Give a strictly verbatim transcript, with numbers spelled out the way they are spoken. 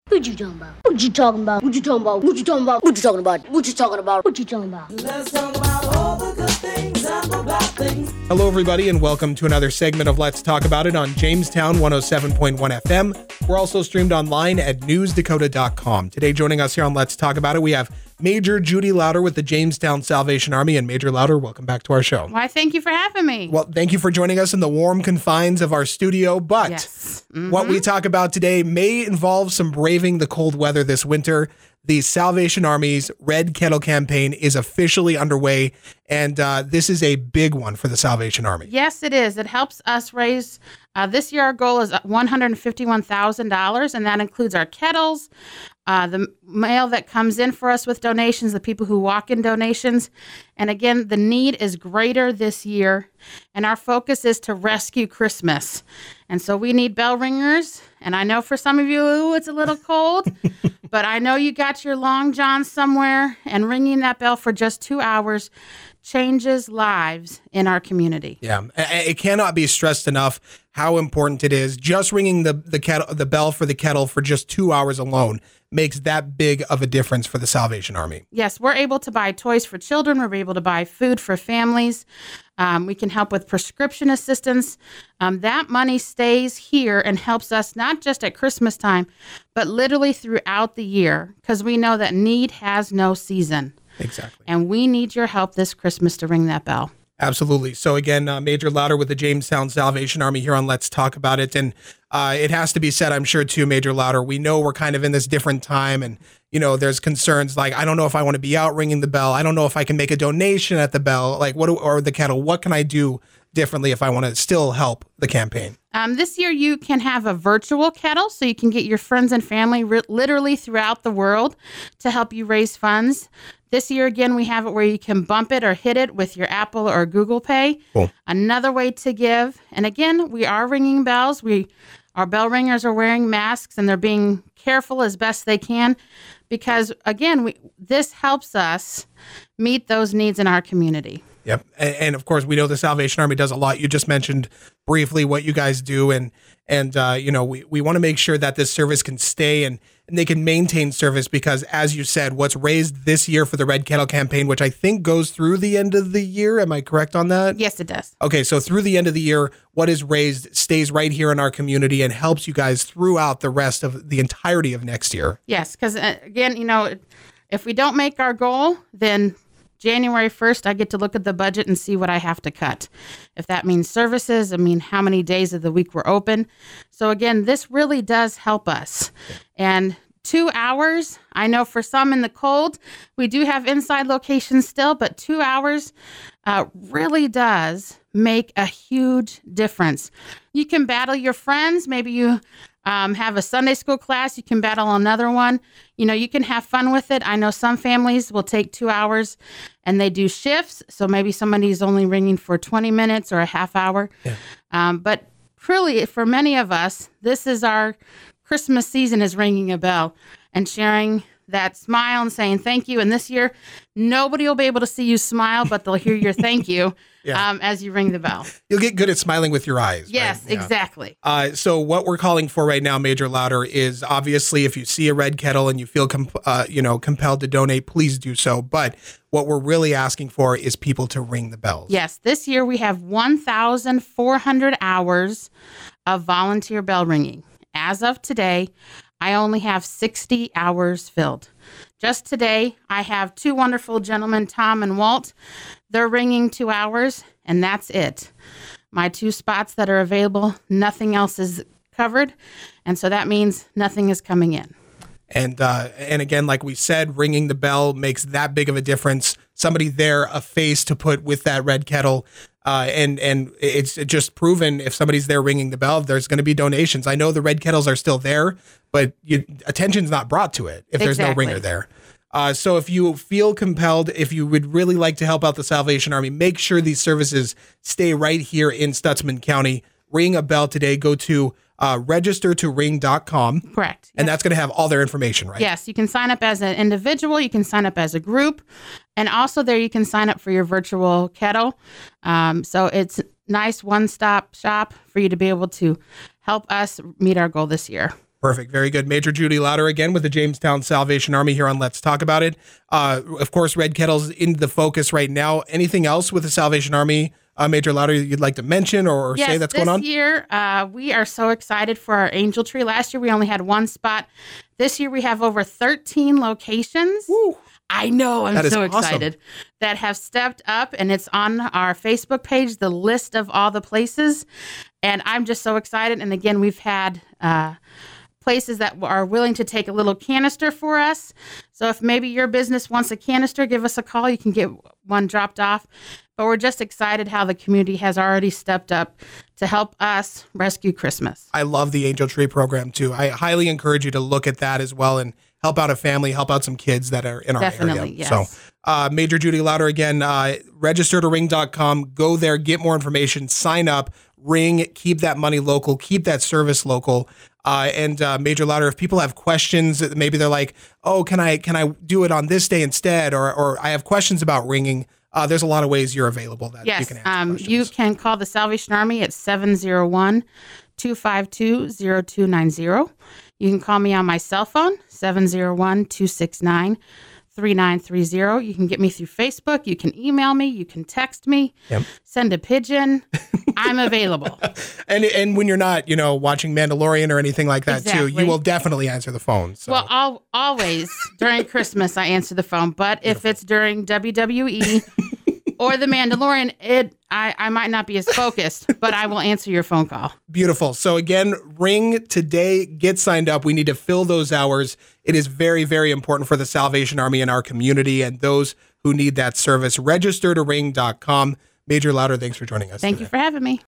What you talking about? What you talking about? What you talking about? What you talking about? What you talking about? What you talking about? What you talking about? Let's talk about all the good things and the bad things. Hello, everybody, and welcome to another segment of Let's Talk About It on Jamestown one oh seven point one F M. We're also streamed online at news dakota dot com. Today, joining us here on Let's Talk About It, we have Major Judy Louder with the Jamestown Salvation Army. And Major Louder, welcome back to our show. Why, thank you for having me. Well, thank you for joining us in the warm confines of our studio. But yes. mm-hmm. what we talk about today may involve some braving the cold weather this winter. The Salvation Army's Red Kettle campaign is officially underway, and uh, this is a big one for the Salvation Army. Yes, it is. It helps us raise, uh, this year our goal is one hundred fifty-one thousand dollars, and that includes our kettles, uh, the mail that comes in for us with donations, the people who walk in donations. And again, the need is greater this year, and our focus is to rescue Christmas. And so we need bell ringers, and I know for some of you, ooh, it's a little cold, but I know you got your long john somewhere, and ringing that bell for just two hours changes lives in our community. Yeah, it cannot be stressed enough how important it is. Just ringing the the kettle, the bell for the kettle for just two hours alone makes that big of a difference for the Salvation Army. Yes, we're able to buy toys for children. We're able to buy food for families. Um, we can help with prescription assistance. Um, that money stays here and helps us not just at Christmas time, but literally throughout the year, because we know that need has no season. Exactly. And we need your help this Christmas to ring that bell. Absolutely. So again, uh, Major Louder with the Jamestown Salvation Army here on Let's Talk About It. And uh, it has to be said, I'm sure too, Major Louder, we know we're kind of in this different time, and, you know, there's concerns like, I don't know if I want to be out ringing the bell. I don't know if I can make a donation at the bell, like what, do, or the kettle. What can I do differently if I want to still help the campaign? Um, this year, you can have a virtual kettle, so you can get your friends and family ri- literally throughout the world to help you raise funds. This year, again, we have it where you can bump it or hit it with your Apple or Google Pay. Cool. Another way to give. And again, we are ringing bells. We, our bell ringers are wearing masks, and they're being careful as best they can because, again, we, this helps us meet those needs in our community. Yep. And, and of course, we know the Salvation Army does a lot. You just mentioned briefly what you guys do. And, and uh, you know, we, we want to make sure that this service can stay and, and they can maintain service because, as you said, what's raised this year for the Red Kettle campaign, which I think goes through the end of the year. Am I correct on that? Yes, it does. Okay. So through the end of the year, what is raised stays right here in our community and helps you guys throughout the rest of the entirety of next year. Yes. Because, uh, again, you know, if we don't make our goal, then January first, I get to look at the budget and see what I have to cut. If that means services, I mean, how many days of the week we're open. So again, this really does help us. And two hours, I know for some in the cold, we do have inside locations still, but two hours uh, really does make a huge difference. You can battle your friends. Maybe you Um, have a Sunday school class, you can battle another one. You know, you can have fun with it. I know some families will take two hours and they do shifts. So maybe somebody's only ringing for twenty minutes or a half hour. Yeah. Um, but really, for many of us, this is our Christmas season is ringing a bell and sharing that smile and saying thank you. And this year, nobody will be able to see you smile, but they'll hear your thank you yeah. um, as you ring the bell. You'll get good at smiling with your eyes. Yes, right? yeah. exactly. Uh, so what we're calling for right now, Major Louder, is obviously if you see a red kettle and you feel comp- uh, you know compelled to donate, please do so. But what we're really asking for is people to ring the bells. Yes, this year we have one thousand four hundred hours of volunteer bell ringing. As of today, I only have sixty hours filled. Just today, I have two wonderful gentlemen, Tom and Walt. They're ringing two hours, and that's it. My two spots that are available, nothing else is covered, and so that means nothing is coming in. And uh, and again, like we said, ringing the bell makes that big of a difference. Somebody there, a face to put with that red kettle. Uh, and and it's just proven if somebody's there ringing the bell, there's going to be donations. I know the red kettles are still there, but you, attention's not brought to it if there's exactly. no ringer there. Uh, so if you feel compelled, if you would really like to help out the Salvation Army, make sure these services stay right here in Stutsman County. Ring a bell today. Go to uh, register to ring dot com. Correct. And yes. that's going to have all their information, right? Yes, you can sign up as an individual. You can sign up as a group. And also there you can sign up for your virtual kettle. Um, so it's nice one-stop shop for you to be able to help us meet our goal this year. Perfect. Very good. Major Judy Louder again with the Jamestown Salvation Army here on Let's Talk About It. Uh, of course, Red Kettle's in the focus right now. Anything else with the Salvation Army, uh, Major Louder, you'd like to mention or, or yes, say that's going on? This year, uh, we are so excited for our Angel Tree. Last year, we only had one spot. This year, we have over thirteen locations. Woo. I know. I'm That is so awesome. excited that have stepped up, and it's on our Facebook page, the list of all the places. And I'm just so excited. And again, we've had uh, places that are willing to take a little canister for us. So if maybe your business wants a canister, give us a call. You can get one dropped off. But we're just excited how the community has already stepped up to help us rescue Christmas. I love the Angel Tree program too. I highly encourage you to look at that as well and help out a family, help out some kids that are in our Definitely, area. yes. So, uh, Major Judy Louder again, uh, register to ring dot com. Go there, get more information, sign up, ring, keep that money local, keep that service local. Uh, and uh, Major Louder, if people have questions, maybe they're like, oh, can I can I do it on this day instead? Or, or I have questions about ringing. Uh, there's a lot of ways you're available that Yes, you can answer um, questions. you can call the Salvation Army at seven oh one, two five two, oh two nine oh. You can call me on my cell phone, seven oh one, two six nine, three nine three oh. You can get me through Facebook. You can email me. You can text me. Yep. Send a pigeon. I'm available. And and when you're not, you know, watching Mandalorian or anything like that too, Exactly. you will definitely answer the phone. So. Well, al always during Christmas, I answer the phone. But if it's during W W E or The Mandalorian, it I, I might not be as focused, but I will answer your phone call. Beautiful. So again, ring today, get signed up. We need to fill those hours. It is very, very important for the Salvation Army in our community and those who need that service. Register to ring dot com. Major Louder, thanks for joining us. Thank today. you for having me.